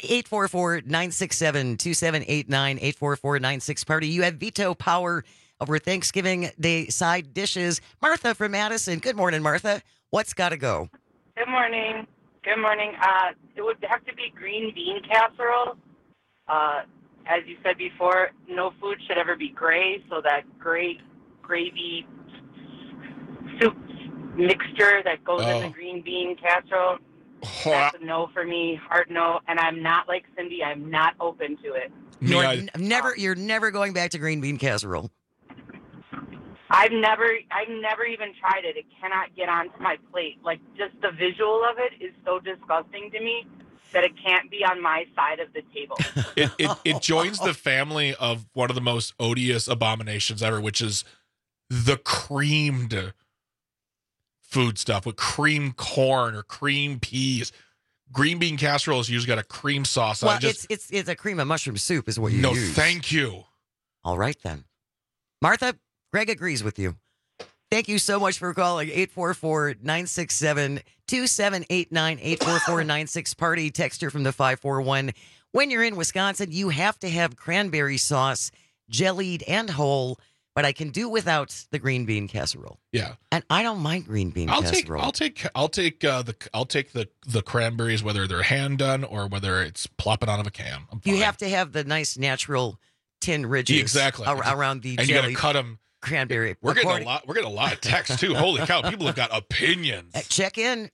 844-967-2789, 844-96-PARTY. You have veto power over Thanksgiving Day side dishes. Martha from Madison. Good morning, Martha. What's got to go? Good morning. Good morning. It would have to be green bean casserole. As you said before, no food should ever be gray, so that gray gravy soup mixture that goes in the green bean casserole, that's a no for me, hard no. And I'm not like Cindy, I'm not open to it. You're never going back to green bean casserole. I've never even tried it. It cannot get onto my plate. Like, just the visual of it is so disgusting to me that it can't be on my side of the table. It joins the family of one of the most odious abominations ever, which is the creamed food stuff with cream corn or cream peas. Green bean casserole has usually got a cream sauce. Well, it's a cream of mushroom soup is what you use. No, thank you. All right, then. Martha, Greg agrees with you. Thank you so much for calling. 844-967-2789, 844-96-PARTY. Texter from the 541. When you're in Wisconsin, you have to have cranberry sauce, jellied and whole, but I can do without the green bean casserole. Yeah. And I don't mind green bean casserole. I'll take the cranberries, whether they're hand done or whether it's plopping out of a can. You have to have the nice natural tin ridges exactly around the and jelly. you got to cut them. cranberry. We're getting a lot. We're getting a lot of text too. Holy cow! People have got opinions. Check in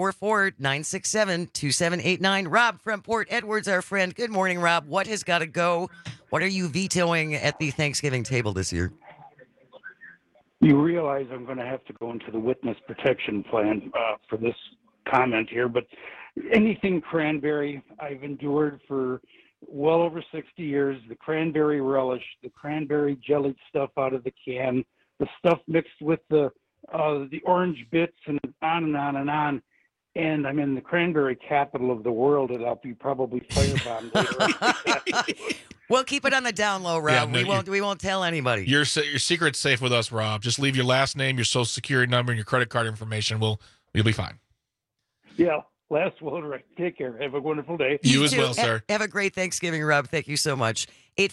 844-967-2789. Rob from Port Edwards, our friend. Good morning, Rob. What has got to go? What are you vetoing at the Thanksgiving table this year? You realize I'm going to have to go into the witness protection plan for this comment here, but anything cranberry I've endured for well over 60 years. The cranberry relish, the cranberry jellied stuff out of the can, the stuff mixed with the orange bits, and on and on and on. And I'm in the cranberry capital of the world, and I'll be probably firebombed later. We'll keep it on the down low, Rob. Yeah, we won't tell anybody. Your secret's safe with us, Rob. Just leave your last name, your social security number, and your credit card information. You'll be fine. Yeah. Last word, right. Take care. Have a wonderful day. You as well, sir. Have a great Thanksgiving, Rob. Thank you so much.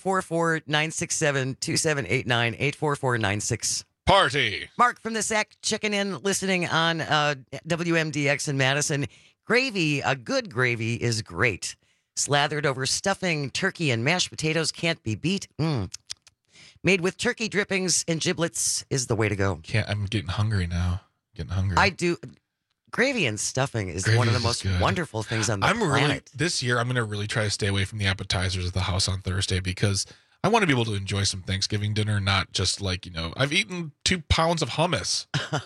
844-967-2789. 844-96. Party. Mark from the SAC checking in, listening on WMDX in Madison. Gravy, a good gravy is great. Slathered over stuffing, turkey, and mashed potatoes can't be beat. Made with turkey drippings and giblets is the way to go. I'm getting hungry now. I do. Gravy and stuffing is one of the most wonderful things on the planet. This year, I'm going to really try to stay away from the appetizers at the house on Thursday because I want to be able to enjoy some Thanksgiving dinner, not just I've eaten 2 pounds of hummus.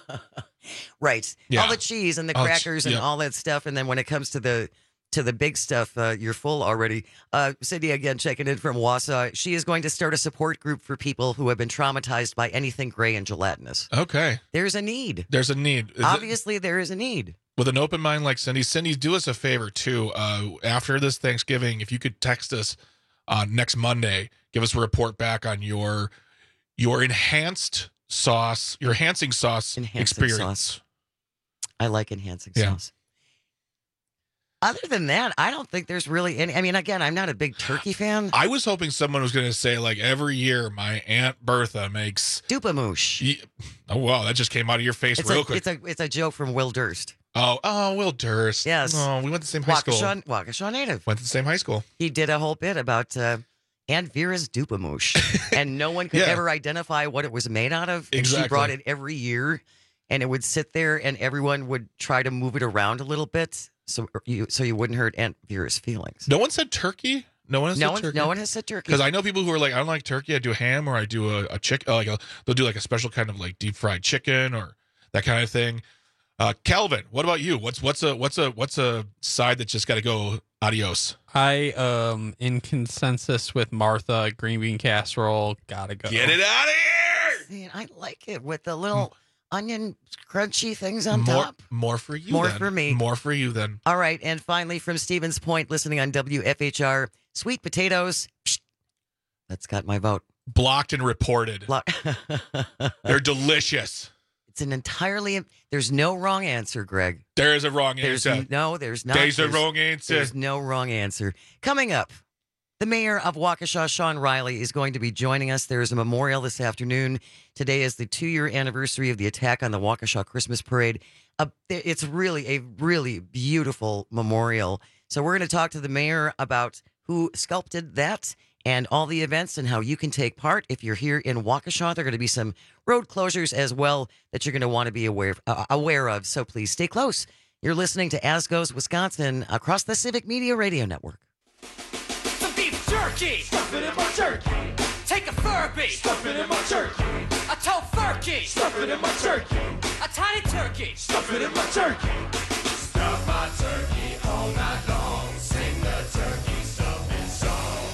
Right. Yeah. All the cheese and the crackers and all that stuff. And then when it comes to the big stuff, you're full already. Cindy, again, checking in from Wausau. She is going to start a support group for people who have been traumatized by anything gray and gelatinous. Okay. There's a need. Obviously, there is a need. With an open mind like Cindy, do us a favor, too. After this Thanksgiving, if you could text us next Monday, give us a report back on your enhancing sauce experience. Sauce. I like enhancing sauce. Other than that, I don't think there's really any. I mean, again, I'm not a big turkey fan. I was hoping someone was going to say, every year my Aunt Bertha makes Dupamoosh. Oh, wow. That just came out of your face real quick. It's a joke from Will Durst. Oh, Will Durst. Yes. Oh, we went to the same high school. Waukesha native. Went to the same high school. He did a whole bit about Aunt Vera's Dupamoosh, and no one could ever identify what it was made out of. Exactly. And she brought it every year, and it would sit there, and everyone would try to move it around a little bit. So you wouldn't hurt Aunt Vera's feelings. No one said turkey? No one has said turkey? No one has said turkey. Because I know people who are like, I don't like turkey. I do ham, or I do a chicken. They'll do a special kind of deep fried chicken or that kind of thing. Calvin, what about you? What's a side that's just got to go adios? I in consensus with Martha, green bean casserole, gotta go. Get it out of here! Man, I like it with the little onion crunchy things on top. More for you. More then. for me. More for you then. All right, and finally from Stevens Point, listening on WFHR, sweet potatoes. That's got my vote. Blocked and reported. They're delicious. It's an entirely. There's no wrong answer, Greg. There is a wrong answer. There's not. There's a wrong answer. There's no wrong answer. Coming up, the mayor of Waukesha, Sean Riley, is going to be joining us. There is a memorial this afternoon. Today is the 2-year anniversary of the attack on the Waukesha Christmas Parade. It's really a really beautiful memorial. So we're going to talk to the mayor about who sculpted that and all the events and how you can take part. If you're here in Waukesha, there are going to be some road closures as well that you're going to want to be aware of. So please stay close. You're listening to As Goes Wisconsin across the Civic Media Radio Network. Some beef jerky, stuff it in my jerky. Take a Furby, stuff it in my jerky. A tofurkey, stuff it in my jerky. A tiny turkey, stuff it in my jerky. Stuff my turkey all night long. Sing the turkey stuffing song.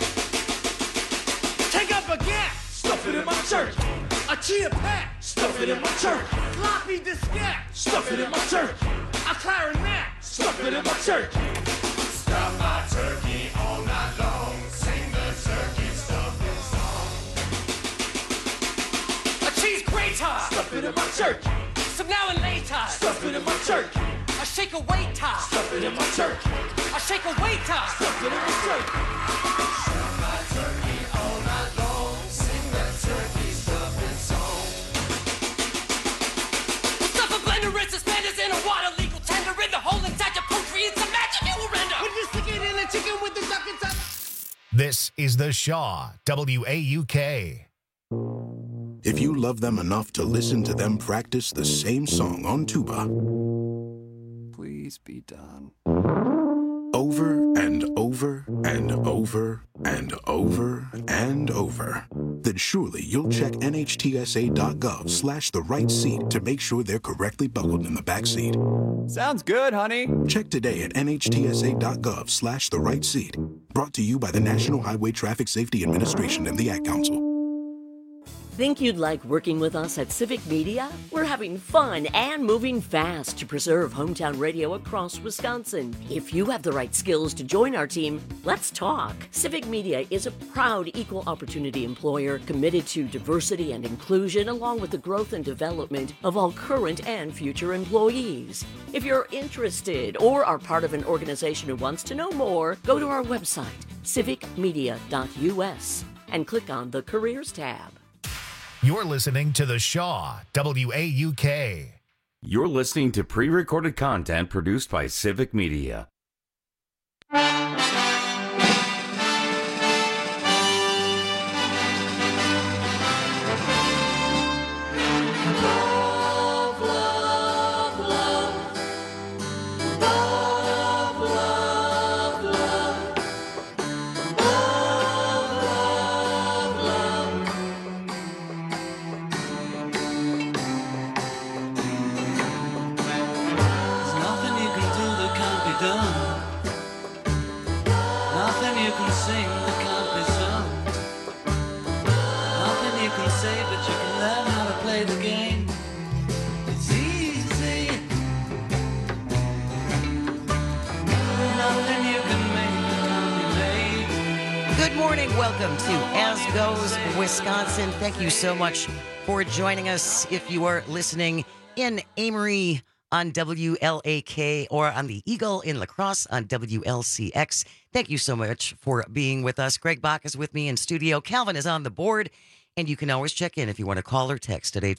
Take a baguette, stuff it in my jerky. A chia pet, stuff it in my jerky. Floppy diskette, stuff it in my jerky. A clarinet, stuff it in my jerky. Stuff my turkey all night long. Sing the turkey stuffing song. A cheese grater, stuff it in my jerky. Some now and later, stuff it in my jerky. A shake a waiter, stuff it in my jerky. A shake a waiter, stuff it in my jerky. Stuff my turkey all night long. Sing the turkey stuffing song. Stuff a blender and suspenders in a water legal tender in the hole inside your poultry. It's a magic you will render. When you stick it in a chicken with the duck inside. This is the Shaw WAUK. if you love them enough to listen to them practice the same song on tuba, Please be done. over and over and over and over and over, then surely you'll check NHTSA.gov/the right seat to make sure they're correctly buckled in the back seat. Sounds good, honey. Check today at NHTSA.gov/the right seat. Brought to you by the National Highway Traffic Safety Administration and the Ad Council. Think you'd like working with us at Civic Media? We're having fun and moving fast to preserve hometown radio across Wisconsin. If you have the right skills to join our team, let's talk. Civic Media is a proud equal opportunity employer committed to diversity and inclusion, along with the growth and development of all current and future employees. If you're interested or are part of an organization who wants to know more, go to our website, civicmedia.us, and click on the Careers tab. You're listening to The Shaw, WAUK. You're listening to pre-recorded content produced by Civic Media. Welcome to As Goes Wisconsin. Thank you so much for joining us. If you are listening in Amory on WLAK or on the Eagle in La Crosse on WLCX, thank you so much for being with us. Greg Bach is with me in studio. Calvin is on the board, and you can always check in if you want to call or text at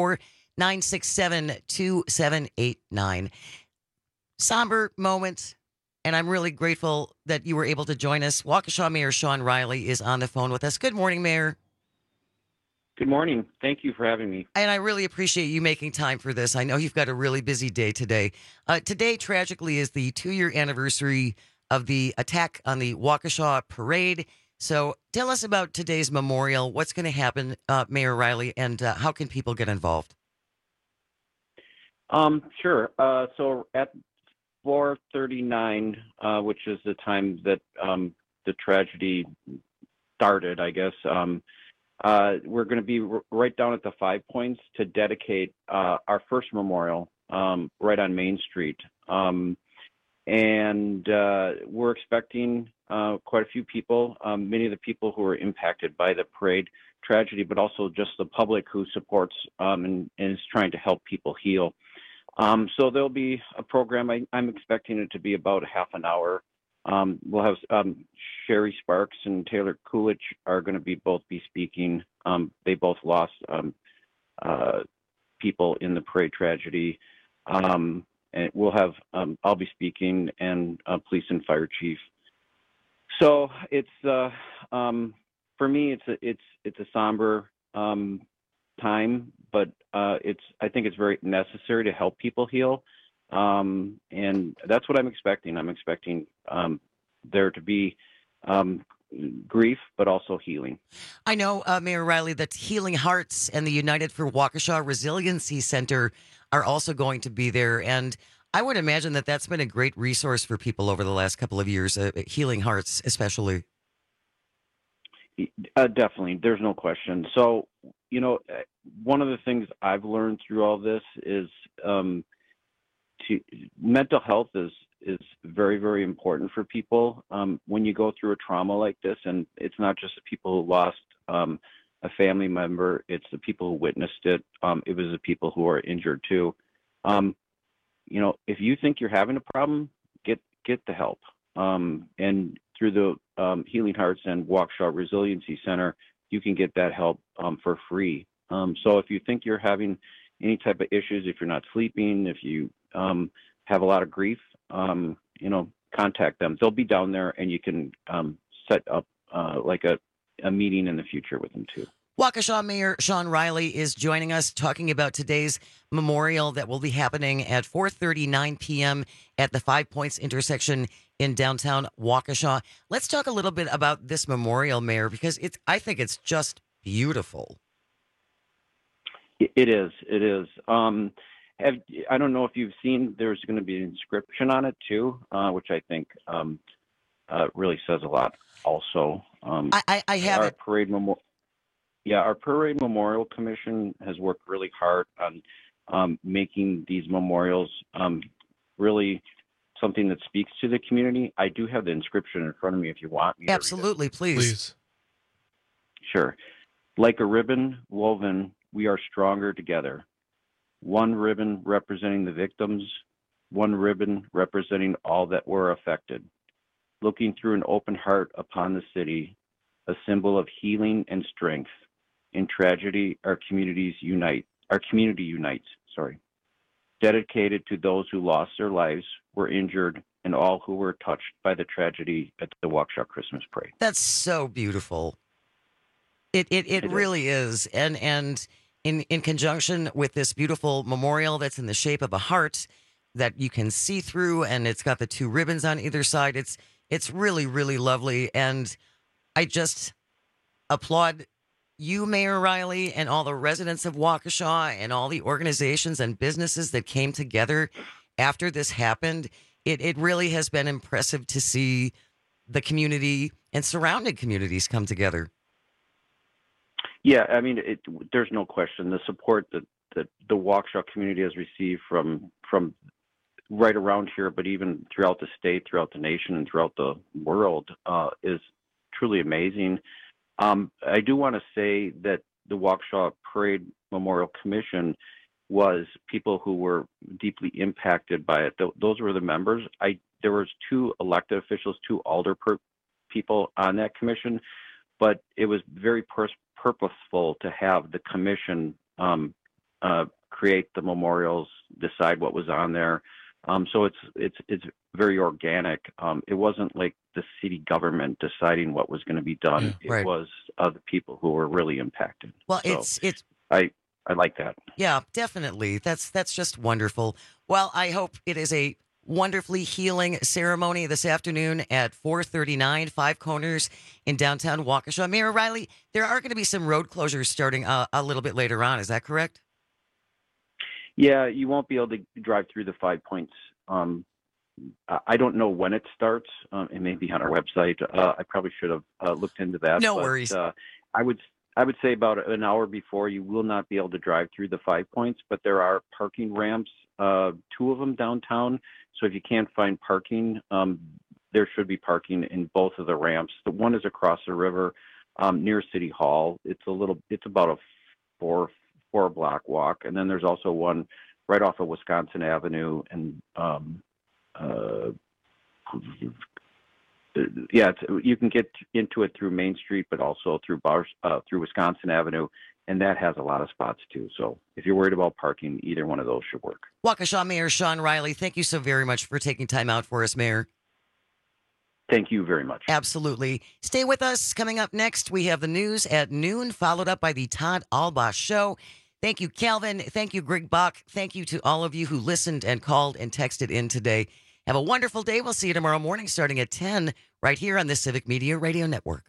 844-967-2789. Somber moment. And I'm really grateful that you were able to join us. Waukesha Mayor Sean Riley is on the phone with us. Good morning, Mayor. Good morning. Thank you for having me. And I really appreciate you making time for this. I know you've got a really busy day today. Today, tragically, is the 2-year anniversary of the attack on the Waukesha Parade. So tell us about today's memorial. What's going to happen, Mayor Riley, and how can people get involved? Sure. So at 4:39, which is the time that the tragedy started, I guess. We're going to be right down at the 5 Points to dedicate our first memorial right on Main Street. And we're expecting quite a few people, many of the people who were impacted by the parade tragedy, but also just the public who supports and is trying to help people heal. So there'll be a program. I'm expecting it to be about half an hour. We'll have Sherry Sparks and Taylor Coolidge are going to both be speaking. They both lost people in the parade tragedy. And we'll have I'll be speaking, and police and fire chief. So it's for me it's a somber time, but I think it's very necessary to help people heal, and that's what I'm expecting. I'm expecting there to be grief, but also healing. I know, Mayor Riley, that Healing Hearts and the United for Waukesha Resiliency Center are also going to be there, and I would imagine that that's been a great resource for people over the last couple of years, Healing Hearts especially. Definitely, there's no question. So, one of the things I've learned through all this is mental health is very, very important for people. When you go through a trauma like this, and it's not just the people who lost a family member, it's the people who witnessed it. It was the people who are injured too. If you think you're having a problem, get the help. And through the Healing Hearts and Waukesha Resiliency Center, you can get that help for free. So if you think you're having any type of issues, if you're not sleeping, if you have a lot of grief, contact them. They'll be down there, and you can set up like a meeting in the future with them too. Waukesha Mayor Sean Riley is joining us talking about today's memorial that will be happening at 4:39 p.m. at the 5 Points intersection in downtown Waukesha. Let's talk a little bit about this memorial, Mayor, because I think it's just beautiful. It is. It is. I don't know if you've seen, there's going to be an inscription on it too, which I think really says a lot also. I have it. Our Parade Memorial Commission has worked really hard on making these memorials really something that speaks to the community. I do have the inscription in front of me if you want me to Absolutely, please. Sure. Like a ribbon woven, we are stronger together. One ribbon representing the victims, one ribbon representing all that were affected. Looking through an open heart upon the city, a symbol of healing and strength. In tragedy, our community unites. Dedicated to those who lost their lives, were injured, and all who were touched by the tragedy at the Waukesha Christmas Parade. That's so beautiful. It really is. And in conjunction with this beautiful memorial that's in the shape of a heart that you can see through, and it's got the two ribbons on either side. It's really, really lovely. And I just applaud you, Mayor Riley, and all the residents of Waukesha and all the organizations and businesses that came together after this happened. It really has been impressive to see the community and surrounding communities come together. Yeah, I mean, there's no question. The support that the Waukesha community has received from right around here, but even throughout the state, throughout the nation, and throughout the world is truly amazing. I do want to say that the Waukesha Parade Memorial Commission was people who were deeply impacted by it. Those were the members. There was 2 elected officials, 2 alder people on that commission, but it was very purposeful to have the commission create the memorials, decide what was on there. So it's very organic. It wasn't like the city government deciding what was going to be done. Right. It was the people who were really impacted. Well, so I like that. Yeah, definitely. That's just wonderful. Well, I hope it is a wonderfully healing ceremony this afternoon at 4:39 Five Corners in downtown Waukesha. Mayor Riley, there are going to be some road closures starting a little bit later on. Is that correct? Yeah, you won't be able to drive through the 5 Points. I don't know when it starts. It may be on our website. I probably should have looked into that. No worries. I would say about an hour before, you will not be able to drive through the 5 Points, but there are parking ramps, 2 of them downtown. So if you can't find parking, there should be parking in both of the ramps. The one is across the river near City Hall. It's about a four block walk, and then there's also one right off of Wisconsin Avenue, and you can get into it through Main Street, but also through Wisconsin Avenue, and that has a lot of spots too. So if you're worried about parking, either one of those should work. Waukesha Mayor Sean Riley, thank you so very much for taking time out for us, Mayor. Thank you very much. Absolutely. Stay with us. Coming up next, we have the news at noon, followed up by the Todd Albaugh Show. Thank you, Calvin. Thank you, Greg Bach. Thank you to all of you who listened and called and texted in today. Have a wonderful day. We'll see you tomorrow morning starting at 10 right here on the Civic Media Radio Network.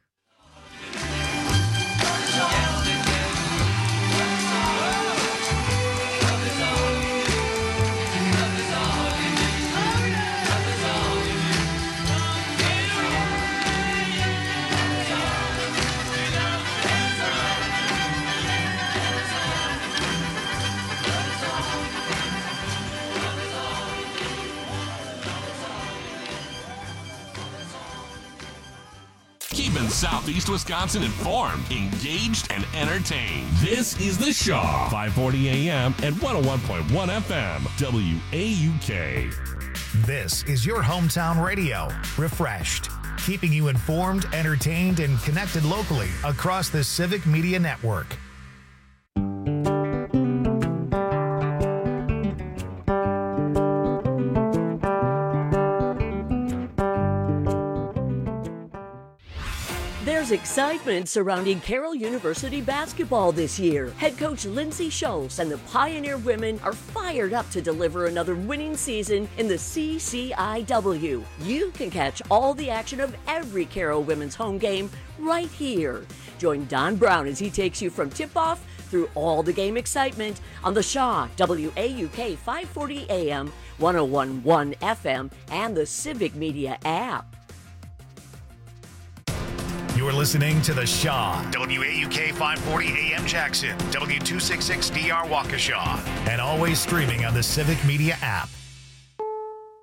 Keeping Southeast Wisconsin informed, engaged, and entertained. This is The Shaw, 540 AM and 101.1 FM, WAUK. This is your hometown radio, refreshed, keeping you informed, entertained, and connected locally across the Civic Media Network. There's Excitement surrounding Carroll University basketball this year. Head coach Lindsay Schultz and the Pioneer women are fired up to deliver another winning season in the CCIW. You can catch all the action of every Carroll women's home game right here. Join Don Brown as he takes you from tip-off through all the game excitement on the Shaw, WAUK 540 AM, 101.1 FM, and the Civic Media app. You're listening to The Shaw, WAUK 540 AM Jackson, W266DR Waukesha, and always streaming on the Civic Media app.